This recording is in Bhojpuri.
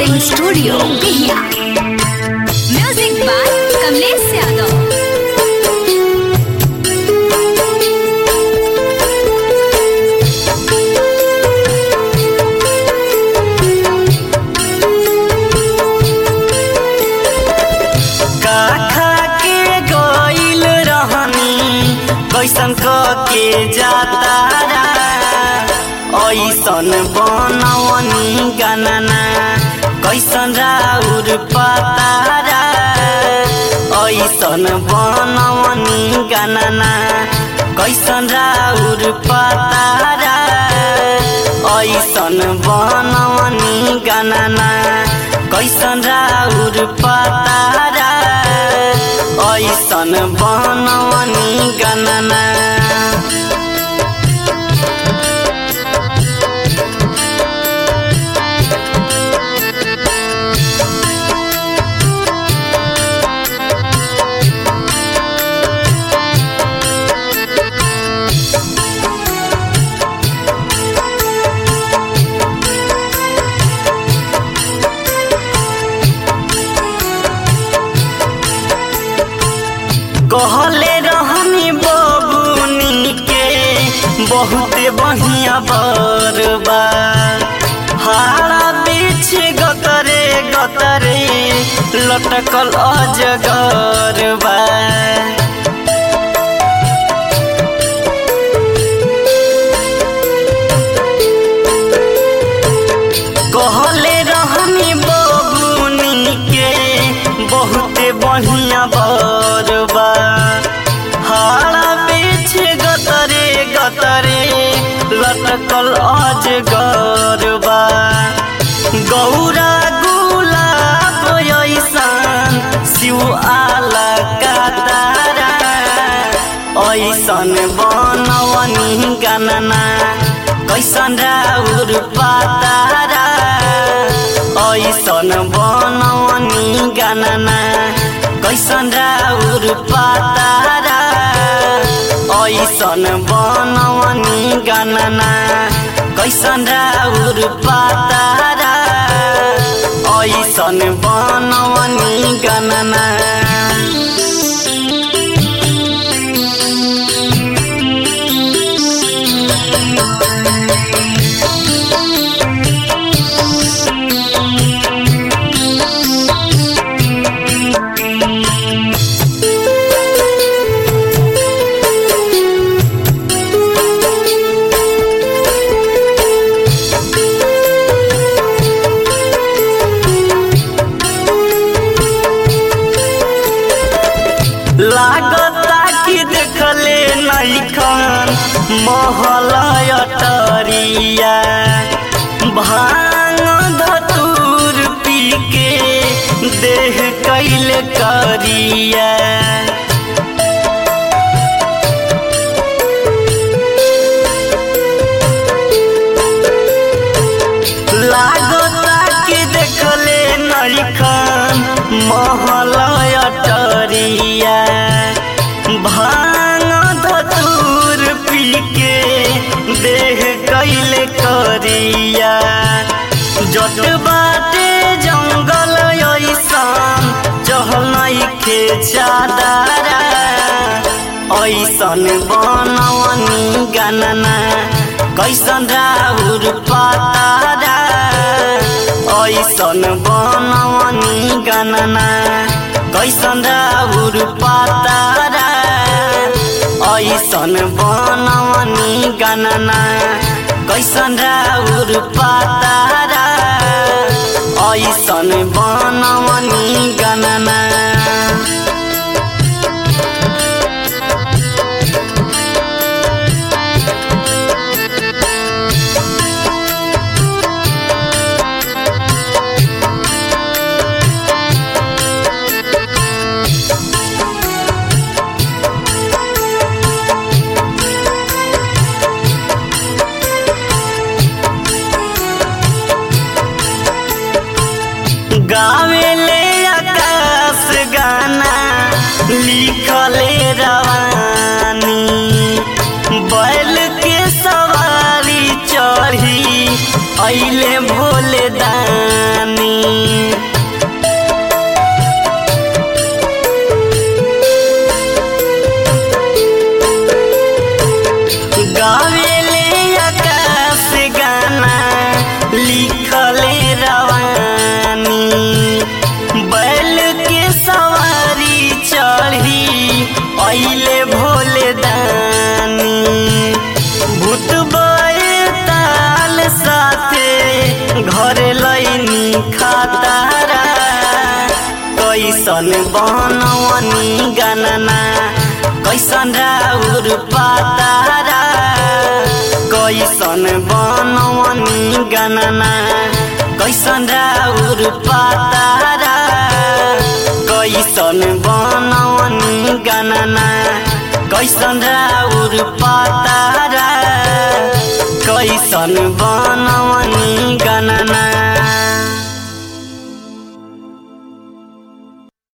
Recording studio Bihiya. Music by Kamlesh Yadav. कैसन के जातारा ऐसन बनवनी गणना कैसन राउर पतारा ऐसन बनवनी गणना कैसन राउर पतारा ऐसन बनवनी गणना कैसन राउर पतारा ऐसन बनवनी गणना। कहले रहनी बबुनी के बहुते बढ़िया बरबा हारा बीच गतरे गतरे लटकल अजगरबा। कहले रहनी बबुनी के बहुते बढ़िया बरबा हारा बीच गतरे गतरे लटकल अजगरबा। गौरा गुलाब ऐसन शिव आला कातारा ऐसन बनवनी गणना कैसन राउर पातारा ऐसन बनवनी गणना कैसन राउर पातारा ऐसन बनवनी गणना कैसन राउर पातारा ऐसन बनवनी गणना। लागता कि देखले नइखन महल अटरिया भांग धतूर पी के देह कैले करिया। लागता कि देखले नइखन महल अटरिया भांग धतूर पी के देह कैले करिया। जट बाटे जंगल ऐसन चहल नइखे चादरा ऐसन बनवनी गणना कैसन राउर पातारा ऐसन बनवनी गणना कैसन राउर पातारा ऐसन बनवनी गणना कैसन राउर पातारा ऐसन बनवनी गणना। गावेले आकाश गाना लिखले रवानी बैल के सवारी चढ़ी अइले भोले दानी। कैसन बनवनी गणना कैसन राउर पातारा कैसन बनवनी गणना कैसन राउर पातारा कैसन बनवनी गणना कैसन राउर पातारा